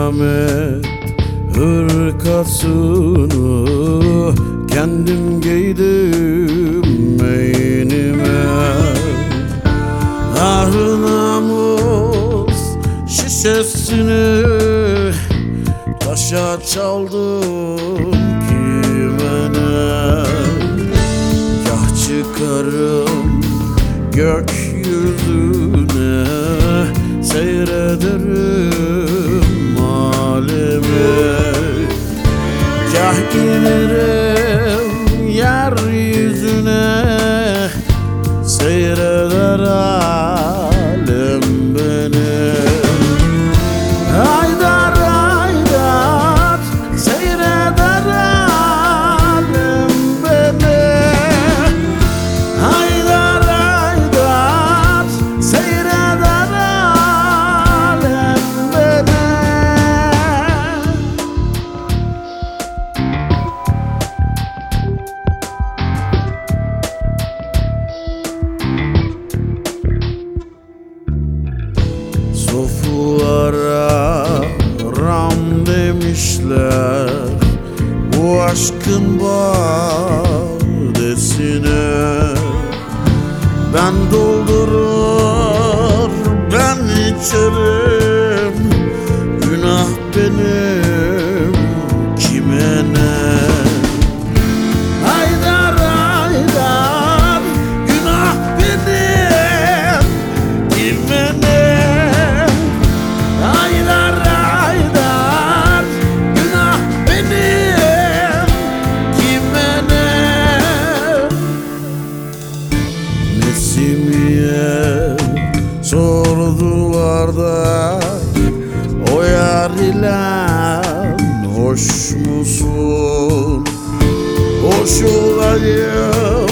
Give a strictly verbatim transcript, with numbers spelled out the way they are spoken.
kıyamet hırkasını kendim giydim beynime. Ah-ı namus şişesini taşa çaldım kime ne? Kah çıkarım gökyüzüne, seyrederim alemi. Kah inerim yeryüzüne, seyreder alem beni. Haydar haydar seyreder alem beni. Haydar haydar seyreder alem beni. Sofulara ram demişler bu aşkın badesine. Ben doldurur ben içerim, günah benim kime ne? Haydar haydar günah benim kime ne? Haydar haydar günah benim kime ne? Nesimiye sordular da o yar ile hoş musun? Hoş olayım